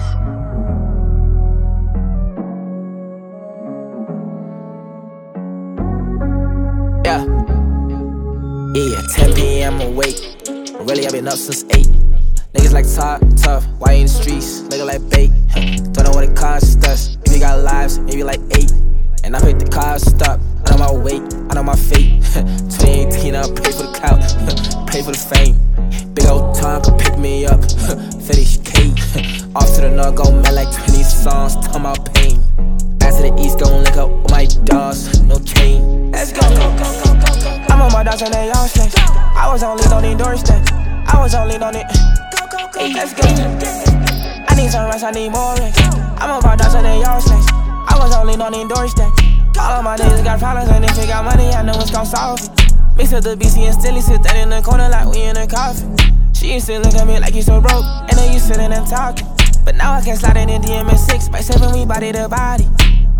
Yeah. Yeah, 10 p.m. awake. Really, I've been up since 8. Niggas like tough, why you in the streets? Nigga like bait. Don't know what it costs us. If you got lives, maybe like 8. And I pick the cost up. I know my weight, I know my fate. 2018, I'll pay for the clout, pay for the fame. Big old tongue could pick me up. 50K. Off to the north, go man like 20 songs, talking about pain. Back to the east, gon' link up with my dogs, no chain. Let's go. I'm on my dogs and they all snakes. I was only on the doorstep. I was only on it. Hey, let's go. I need some rest, I need more rest. I'm on my dogs and they all snakes. I was only on the doorstep. All of my niggas got problems, and if you got money, I know it's gon' solve it. Mix up the BC and still he sit there in the corner like we in a coffin. She used to look at me like you so broke, and then you sitting and talking. But now I can slide in the DMS6 by 7, we body to body.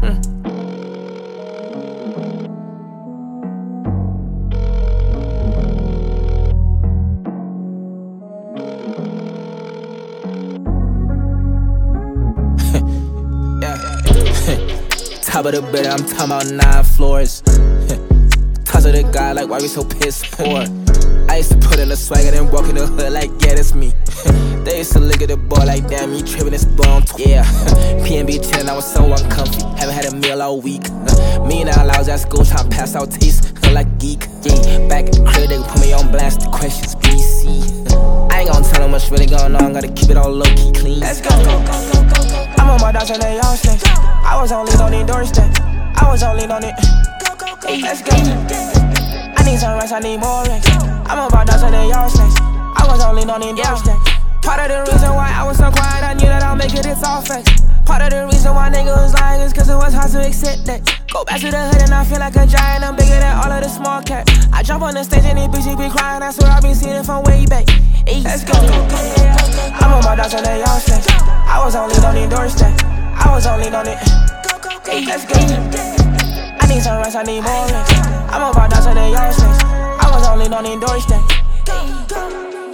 Top of the bed, I'm talking about 9 floors. Toss to the guy like, why we so piss poor? I used to put in the swag and then walk in the hood like, yeah, that's me. They used to look at the boy like, damn, you tripping this bum. Yeah, PNB 10, I was so uncomfy. Haven't had a meal all week. Me and I was at school trying to pass out taste, feel like geek. Yeah, back at the crib, they put me on blast. The questions, BC. I ain't gon' tell them what's really going on, gotta keep it all low-key clean. Let's go. I'm on my dogs and they all snakes. I was only on the doorstep. I was only on it. Hey, let's go. I need some rest, I need more rest. I'm on my dogs and they all snakes. I was only on the doorstep. Part of the reason why I was so quiet, I knew that I'll make it, it's all facts. Part of the reason why niggas was lying is cause it was hard to accept that. Go back to the hood and I feel like a giant, I'm bigger than all of the small cats. I jump on the stage and these bitches be crying, I swear I been seeing it from way back. Hey, let's go. I'm on my dogs and they all snakes. I was only on the doorstep. I was only on it. Hey, let's go. I need some rest, I need more rest. I'm on my dogs and they all snakes. I was only on the doorstep.